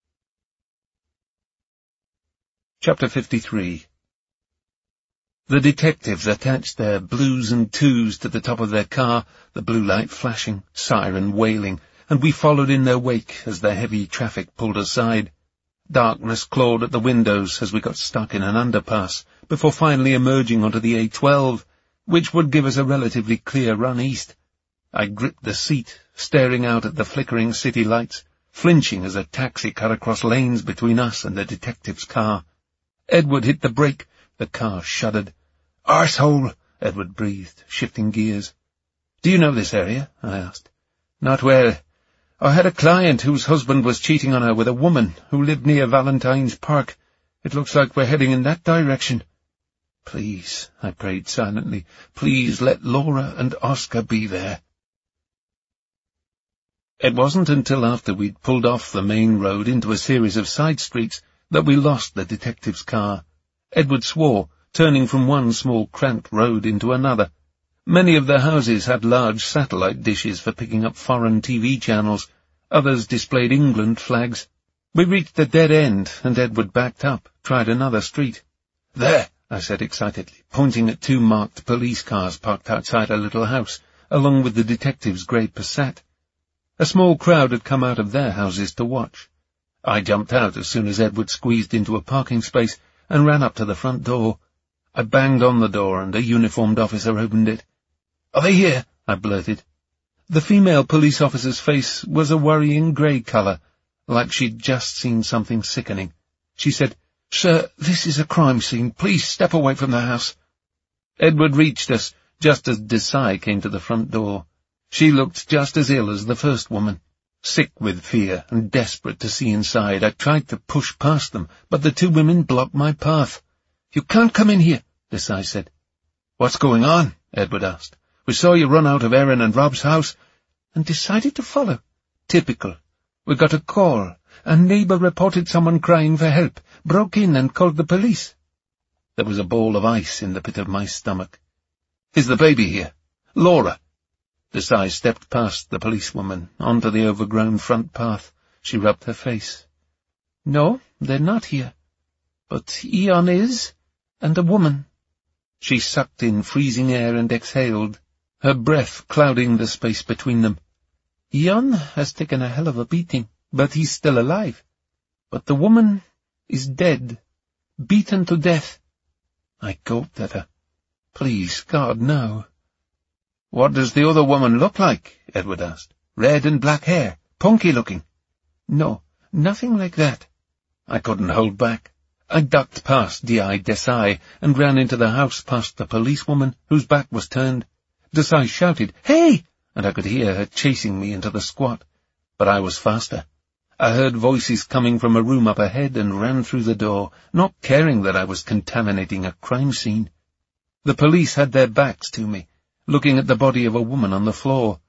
Chapter fifty-three. The detectives attached their blues and twos to the top of their car, the blue light flashing, siren wailing, and we followed in their wake as the heavy traffic pulled aside. Darkness clawed at the windows as we got stuck in an underpass, before finally emerging onto the A twelve, which would give us a relatively clear run east. I gripped the seat, staring out at the flickering city lights, flinching as a taxi cut across lanes between us and the detective's car. Edward hit the brake. The car shuddered. "Arsehole," Edward breathed, shifting gears. "Do you know this area?" I asked. "Not well. I had a client whose husband was cheating on her with a woman who lived near Valentine's Park. It looks like we're heading in that direction." "Please," I prayed silently, "please let Laura and Oscar be there." It wasn't until after we'd pulled off the main road into a series of side streets that we lost the detective's car. Edward swore, turning from one small cramped road into another. Many of the houses had large satellite dishes for picking up foreign T V channels. Others displayed England flags. We reached a dead end, and Edward backed up, tried another street. "There," I said excitedly, pointing at two marked police cars parked outside a little house, along with the detective's grey Passat. A small crowd had come out of their houses to watch. I jumped out as soon as Edward squeezed into a parking space and ran up to the front door. I banged on the door, and a uniformed officer opened it. "Are they here?" I blurted. The female police officer's face was a worrying grey colour, like she'd just seen something sickening. She said, "Sir, this is a crime scene. Please step away from the house." Edward reached us just as Desai came to the front door. She looked just as ill as the first woman. Sick with fear and desperate to see inside, I tried to push past them, but the two women blocked my path. "You can't come in here," Desai said. "What's going on?" Edward asked. "We saw you run out of Erin and Rob's house, and decided to follow. Typical. We got a call. A neighbour reported someone crying for help, broke in and called the police." There was a ball of ice in the pit of my stomach. "Is the baby here? Laura?" Desai stepped past the policewoman, onto the overgrown front path. She rubbed her face. "No, they're not here. But Eon is, and a woman." She sucked in freezing air and exhaled, her breath clouding the space between them. "Eon has taken a hell of a beating, but he's still alive. But the woman is dead, beaten to death." I gulped at her. "Please, God, no." "What does the other woman look like?" Edward asked. "Red and black hair, punky looking?" "No, nothing like that." I couldn't hold back. I ducked past D I Desai and ran into the house past the policewoman, whose back was turned. Desai shouted, "Hey!" and I could hear her chasing me into the squat. But I was faster. I heard voices coming from a room up ahead and ran through the door, not caring that I was contaminating a crime scene. The police had their backs to me, looking at the body of a woman on the floor.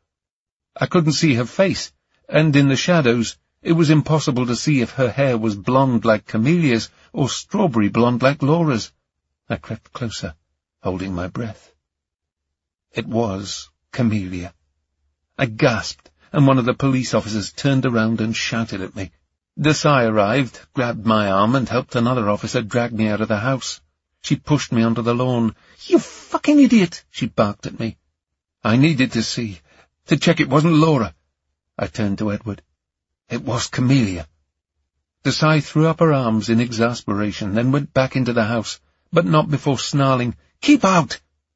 I couldn't see her face, and in the shadows it was impossible to see if her hair was blonde like Camelia's or strawberry blonde like Laura's. I crept closer, holding my breath. It was Camelia. I gasped, and one of the police officers turned around and shouted at me. Desai arrived, grabbed my arm, and helped another officer drag me out of the house. She pushed me onto the lawn. "You fucking idiot!" she barked at me. I needed to see, to check it wasn't Laura. I turned to Edward. It was Camelia. Desai threw up her arms in exasperation, then went back into the house, but not before snarling, "Keep out!"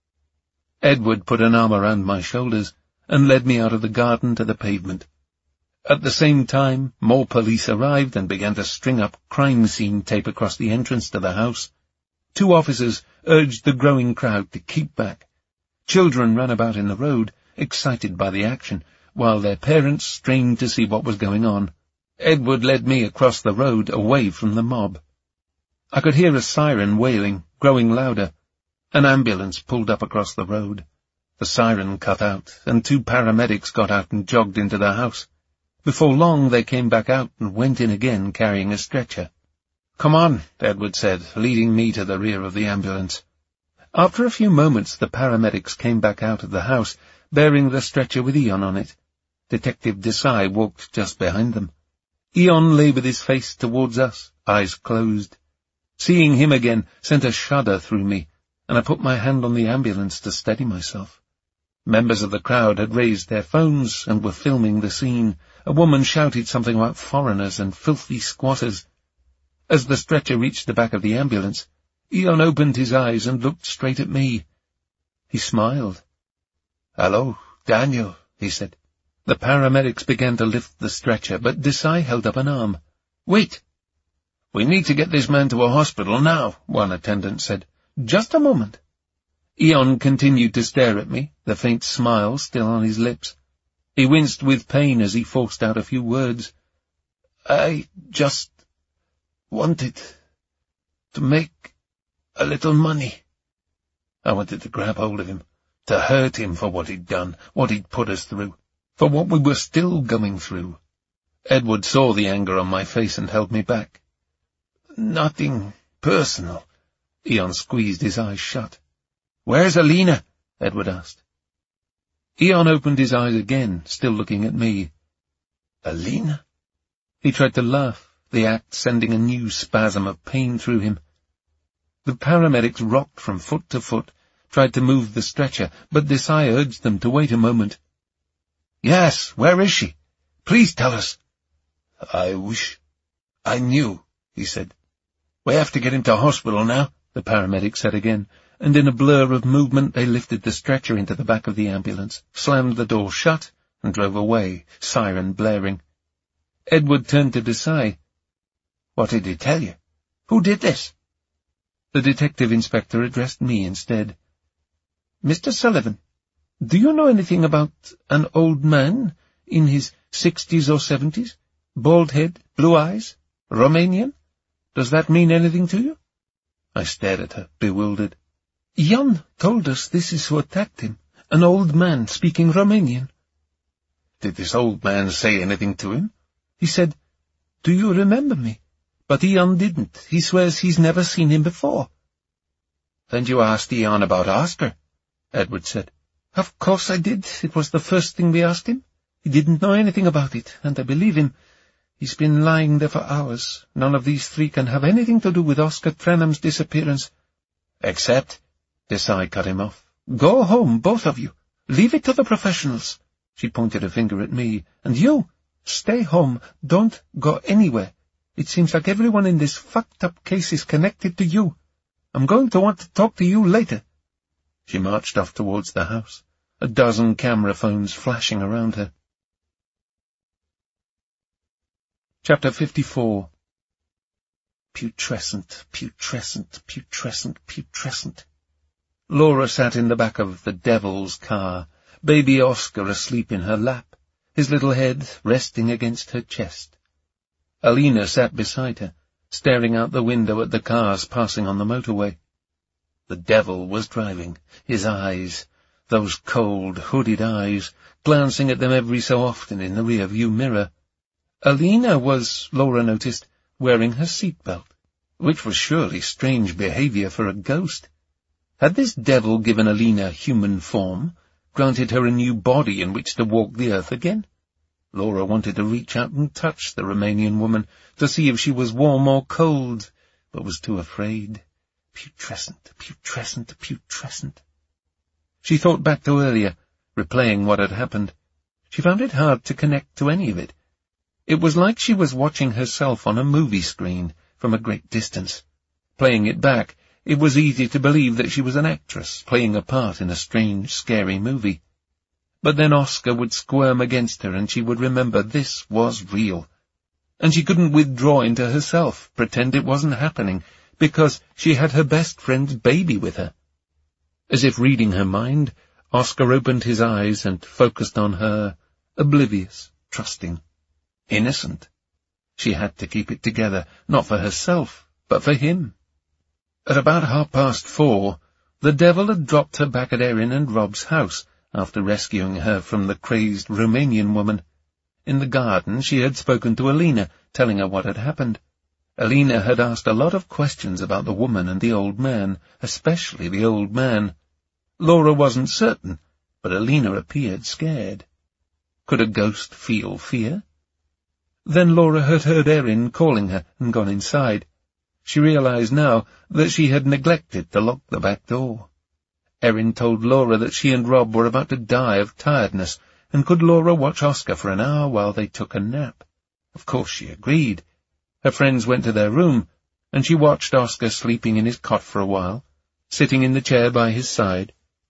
Edward put an arm around my shoulders and led me out of the garden to the pavement. At the same time, more police arrived and began to string up crime scene tape across the entrance to the house. Two officers urged the growing crowd to keep back. Children ran about in the road, excited by the action, while their parents strained to see what was going on. Edward led me across the road, away from the mob. I could hear a siren wailing, growing louder. An ambulance pulled up across the road. The siren cut out, and two paramedics got out and jogged into the house. Before long they came back out and went in again, carrying a stretcher. "Come on," Edward said, leading me to the rear of the ambulance. After a few moments the paramedics came back out of the house, bearing the stretcher with Eon on it. Detective Desai walked just behind them. Eon lay with his face towards us, eyes closed. Seeing him again sent a shudder through me, and I put my hand on the ambulance to steady myself. Members of the crowd had raised their phones and were filming the scene. A woman shouted something about foreigners and filthy squatters. As the stretcher reached the back of the ambulance, Eon opened his eyes and looked straight at me. He smiled. "Hello, Daniel," he said. The paramedics began to lift the stretcher, but Desai held up an arm. "Wait! We need to get this man to a hospital now," one attendant said. "Just a moment." Ion continued to stare at me, the faint smile still on his lips. He winced with pain as he forced out a few words. "I just wanted to make a little money." I wanted to grab hold of him, to hurt him for what he'd done, what he'd put us through, for what we were still going through. Edward saw the anger on my face and held me back. "Nothing personal." Ion squeezed his eyes shut. "Where's Alina?" Edward asked. Ion opened his eyes again, still looking at me. "Alina?" He tried to laugh, the act sending a new spasm of pain through him. The paramedics rocked from foot to foot, tried to move the stretcher, but Desai urged them to wait a moment. "Yes, where is she? Please tell us." "I wish I knew," he said. "We have to get him to hospital now," the paramedic said again, and in a blur of movement they lifted the stretcher into the back of the ambulance, slammed the door shut, and drove away, siren blaring. Edward turned to Desai. "What did he tell you? Who did this?" The detective inspector addressed me instead. "Mister Sullivan, do you know anything about an old man in his sixties or seventies? Bald head, blue eyes, Romanian? Does that mean anything to you?" I stared at her, bewildered. "Ion told us this is who attacked him, an old man speaking Romanian." "Did this old man say anything to him?" "He said, 'Do you remember me?' But Ion didn't. He swears he's never seen him before." "Then you asked Ion about Oscar?" Edward said. "Of course I did. It was the first thing we asked him. He didn't know anything about it, and I believe him. He's been lying there for hours. None of these three can have anything to do with Oscar Trenham's disappearance." "Except," Desai cut him off. "Go home, both of you. Leave it to the professionals." She pointed a finger at me. "And you, stay home. Don't go anywhere. It seems like everyone in this fucked-up case is connected to you. I'm going to want to talk to you later." She marched off towards the house, a dozen camera phones flashing around her. Chapter fifty-four. Putrescent, putrescent, putrescent, putrescent. Laura sat in the back of the devil's car, baby Oscar asleep in her lap, his little head resting against her chest. Alina sat beside her, staring out the window at the cars passing on the motorway. The devil was driving, his eyes, those cold, hooded eyes, glancing at them every so often in the rear-view mirror. Alina was, Laura noticed, wearing her seatbelt, which was surely strange behaviour for a ghost. Had this devil given Alina human form, granted her a new body in which to walk the earth again? Laura wanted to reach out and touch the Romanian woman, to see if she was warm or cold, but was too afraid. Putrescent, putrescent, putrescent. She thought back to earlier, replaying what had happened. She found it hard to connect to any of it. It was like she was watching herself on a movie screen from a great distance. Playing it back, it was easy to believe that she was an actress playing a part in a strange, scary movie. But then Oscar would squirm against her and she would remember this was real. And she couldn't withdraw into herself, pretend it wasn't happening, because she had her best friend's baby with her. As if reading her mind, Oscar opened his eyes and focused on her, oblivious, trusting, innocent. She had to keep it together, not for herself, but for him. At about half past four, the devil had dropped her back at Erin and Rob's house, after rescuing her from the crazed Romanian woman. In the garden she had spoken to Alina, telling her what had happened. Alina had asked a lot of questions about the woman and the old man, especially the old man. Laura wasn't certain, but Alina appeared scared. Could a ghost feel fear? Then Laura had heard Erin calling her and gone inside. She realized now that she had neglected to lock the back door. Erin told Laura that she and Rob were about to die of tiredness, and could Laura watch Oscar for an hour while they took a nap? Of course she agreed. Her friends went to their room, and she watched Oscar sleeping in his cot for a while, sitting in the chair by his side,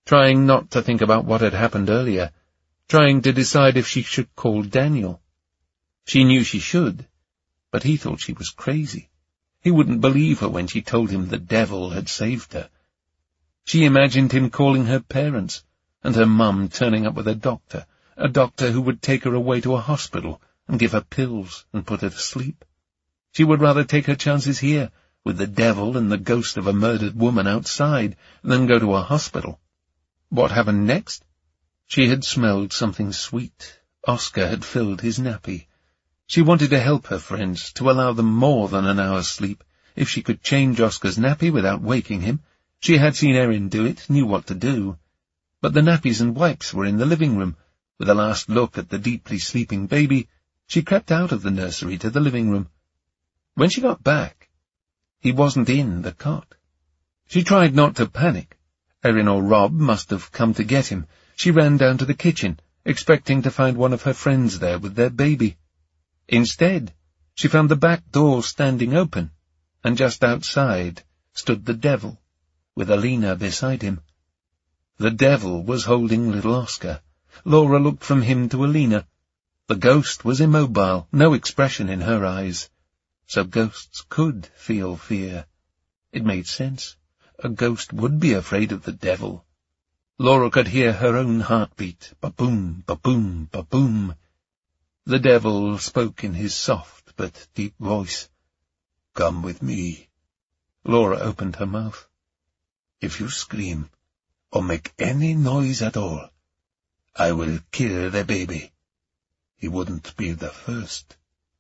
trying not to think about what had happened earlier, trying to decide if she should call Daniel. She knew she should, but he thought she was crazy. He wouldn't believe her when she told him the devil had saved her. She imagined him calling her parents, and her mum turning up with a doctor, a doctor who would take her away to a hospital and give her pills and put her to sleep. She would rather take her chances here, with the devil and the ghost of a murdered woman outside, than go to a hospital. What happened next? She had smelled something sweet. Oscar had filled his nappy. She wanted to help her friends, to allow them more than an hour's sleep. If she could change Oscar's nappy without waking him, she had seen Erin do it, knew what to do. But the nappies and wipes were in the living room. With a last look at the deeply sleeping baby, she crept out of the nursery to the living room. When she got back, he wasn't in the cot. She tried not to panic. Erin or Rob must have come to get him. She ran down to the kitchen, expecting to find one of her friends there with their baby. Instead, she found the back door standing open, and just outside stood the devil, with Alina beside him. The devil was holding little Oscar. Laura looked from him to Alina. The ghost was immobile, no expression in her eyes. So ghosts could feel fear. It made sense. A ghost would be afraid of the devil. Laura could hear her own heartbeat, ba-boom, ba-boom, ba-boom. The devil spoke in his soft but deep voice. "Come with me." Laura opened her mouth. "If you scream, or make any noise at all, I will kill the baby. He wouldn't be the first."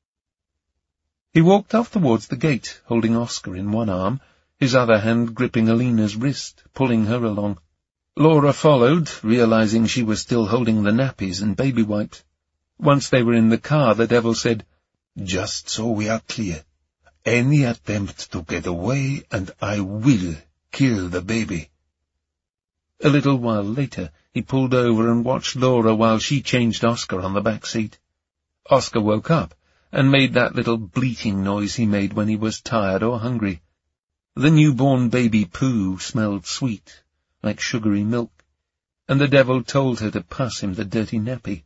He walked off towards the gate, holding Oscar in one arm, his other hand gripping Alina's wrist, pulling her along. Laura followed, realizing she was still holding the nappies and baby wipes. Once they were in the car, the devil said, "Just so we are clear, any attempt to get away, and I will kill the baby." A little while later, he pulled over and watched Laura while she changed Oscar on the back seat. Oscar woke up and made that little bleating noise he made when he was tired or hungry. The newborn baby poo smelled sweet, like sugary milk, and the devil told her to pass him the dirty nappy.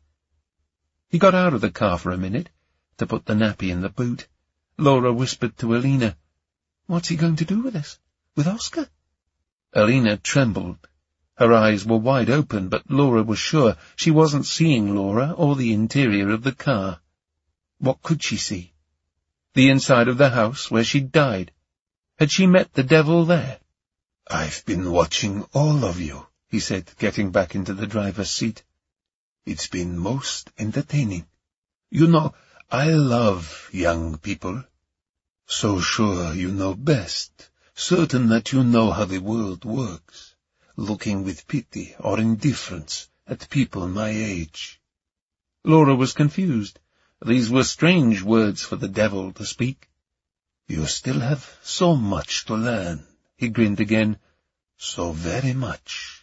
He got out of the car for a minute, to put the nappy in the boot. Laura whispered to Alina, "What's he going to do with us? With Oscar?" Alina trembled. Her eyes were wide open, but Laura was sure she wasn't seeing Laura or the interior of the car. What could she see? The inside of the house where she'd died. Had she met the devil there? "I've been watching all of you," he said, getting back into the driver's seat. "It's been most entertaining. You know, I love young people. So sure you know best, certain that you know how the world works, looking with pity or indifference at people my age." Laura was confused. These were strange words for the devil to speak. "You still have so much to learn," he grinned again. "So very much."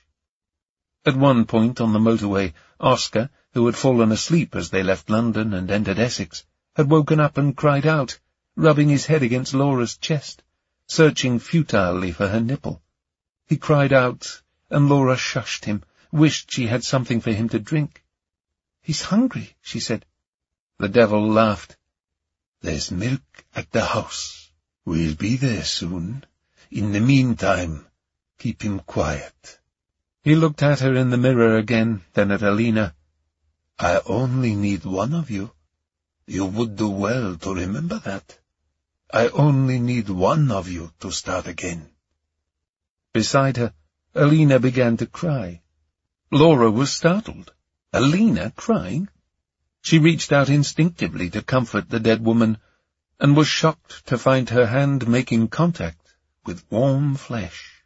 At one point on the motorway, Oscar, who had fallen asleep as they left London and entered Essex, had woken up and cried out, rubbing his head against Laura's chest, searching futilely for her nipple. He cried out, and Laura shushed him, wished she had something for him to drink. "He's hungry," she said. The devil laughed. "There's milk at the house. We'll be there soon. In the meantime, keep him quiet." He looked at her in the mirror again, then at Alina. "I only need one of you. You would do well to remember that. I only need one of you to start again." Beside her, Alina began to cry. Laura was startled. Alina crying? She reached out instinctively to comfort the dead woman, and was shocked to find her hand making contact with warm flesh.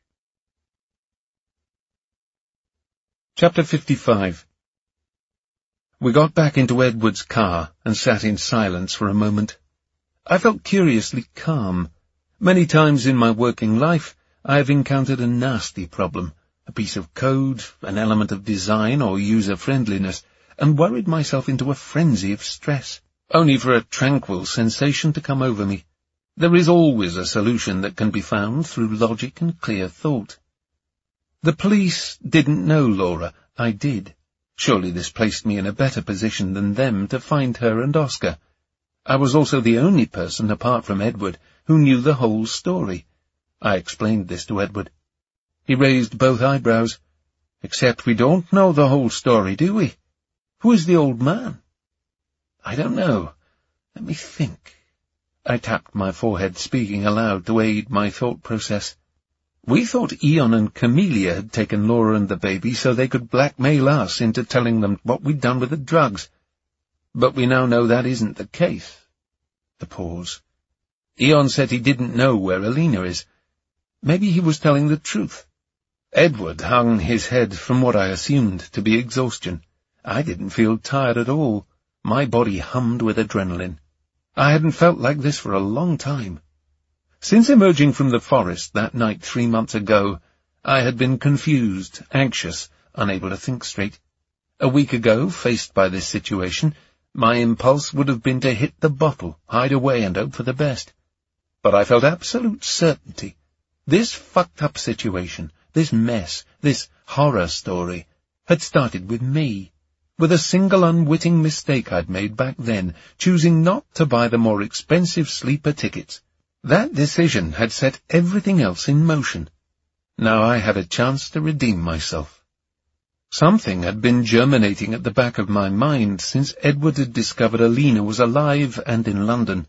Chapter fifty-five. We got back into Edward's car and sat in silence for a moment. I felt curiously calm. Many times in my working life I have encountered a nasty problem, a piece of code, an element of design or user-friendliness, and worried myself into a frenzy of stress, only for a tranquil sensation to come over me. There is always a solution that can be found through logic and clear thought. The police didn't know Laura. I did. Surely this placed me in a better position than them to find her and Oscar. I was also the only person, apart from Edward, who knew the whole story. I explained this to Edward. He raised both eyebrows. Except we don't know the whole story, do we? Who is the old man? I don't know. Let me think. I tapped my forehead, speaking aloud to aid my thought process. We thought Eon and Camellia had taken Laura and the baby so they could blackmail us into telling them what we'd done with the drugs. But we now know that isn't the case. The pause. Eon said he didn't know where Alina is. Maybe he was telling the truth. Edward hung his head from what I assumed to be exhaustion. I didn't feel tired at all. My body hummed with adrenaline. I hadn't felt like this for a long time. Since emerging from the forest that night three months ago, I had been confused, anxious, unable to think straight. A week ago, faced by this situation, my impulse would have been to hit the bottle, hide away and hope for the best. But I felt absolute certainty. This fucked-up situation, this mess, this horror story, had started with me, with a single unwitting mistake I'd made back then, choosing not to buy the more expensive sleeper tickets. That decision had set everything else in motion. Now I had a chance to redeem myself. Something had been germinating at the back of my mind since Edward had discovered Alina was alive and in London.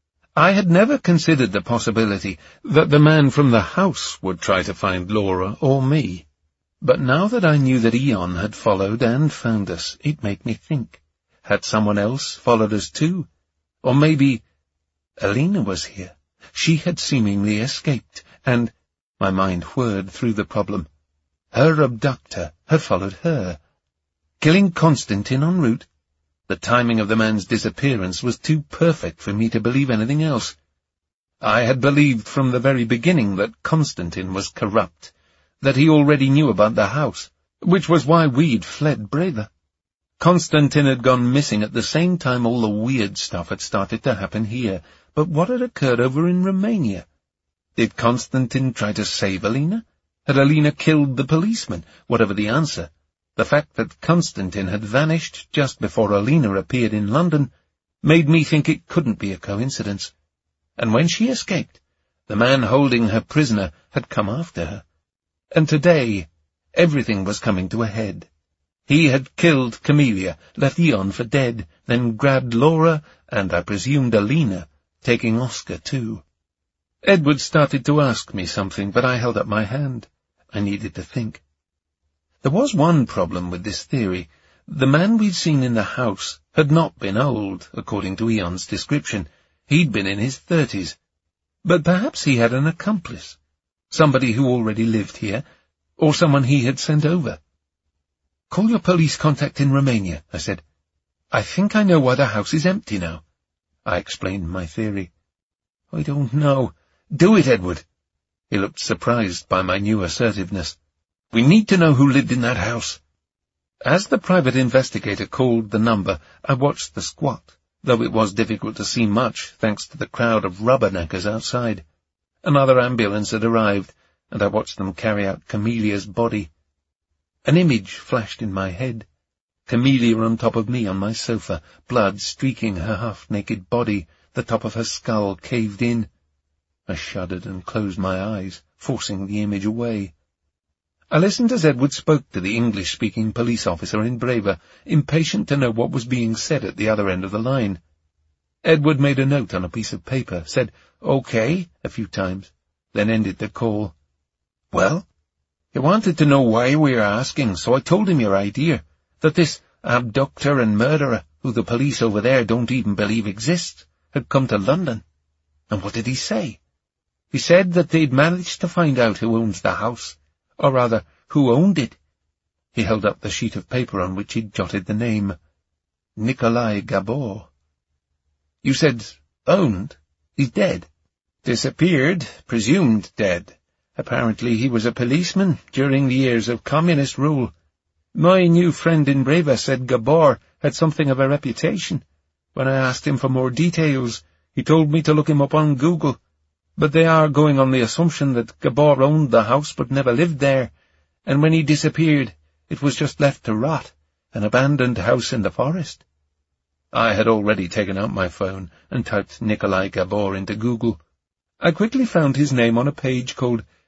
I had never considered the possibility that the man from the house would try to find Laura or me. But now that I knew that Eon had followed and found us, it made me think. Had someone else followed us too? Or maybe Alina was here. She had seemingly escaped, and my mind whirred through the problem. Her abductor had followed her. Killing Constantine en route? The timing of the man's disappearance was too perfect for me to believe anything else. I had believed from the very beginning that Constantine was corrupt, that he already knew about the house, which was why we'd fled Breva. Constantine had gone missing at the same time all the weird stuff had started to happen here, but what had occurred over in Romania? Did Constantine try to save Alina? Had Alina killed the policeman? Whatever the answer, the fact that Constantine had vanished just before Alina appeared in London made me think it couldn't be a coincidence. And when she escaped, the man holding her prisoner had come after her. And today, everything was coming to a head. He had killed Camellia, left Eon for dead, then grabbed Laura, and I presumed Alina, taking Oscar too. Edward started to ask me something, but I held up my hand. I needed to think. There was one problem with this theory. The man we'd seen in the house had not been old, according to Eon's description. He'd been in his thirties. But perhaps he had an accomplice, somebody who already lived here, or someone he had sent over. "Call your police contact in Romania," I said. "I think I know why the house is empty now." I explained my theory. "I don't know. Do it, Edward." He looked surprised by my new assertiveness. "We need to know who lived in that house." As the private investigator called the number, I watched the squat, though it was difficult to see much thanks to the crowd of rubberneckers outside. Another ambulance had arrived, and I watched them carry out Camelia's body. An image flashed in my head. Camellia on top of me on my sofa, blood streaking her half-naked body, the top of her skull caved in. I shuddered and closed my eyes, forcing the image away. I listened as Edward spoke to the English-speaking police officer in Breva, impatient to know what was being said at the other end of the line. Edward made a note on a piece of paper, said, "OK," a few times, then ended the call. "Well?" "He wanted to know why we were asking, so I told him your idea, that this abductor and murderer, who the police over there don't even believe exists, had come to London." "And what did he say?" "He said that they'd managed to find out who owns the house, or rather, who owned it." He held up the sheet of paper on which he'd jotted the name. Nikolai Gabor. "You said owned? He's dead." "Disappeared, presumed dead. Apparently he was a policeman during the years of communist rule. My new friend in Breva said Gabor had something of a reputation. When I asked him for more details, he told me to look him up on Google. But they are going on the assumption that Gabor owned the house but never lived there, And when he disappeared, it was just left to rot, an abandoned house in the forest." I had already taken out my phone and typed Nikolai Gabor into Google. I quickly found his name on a page called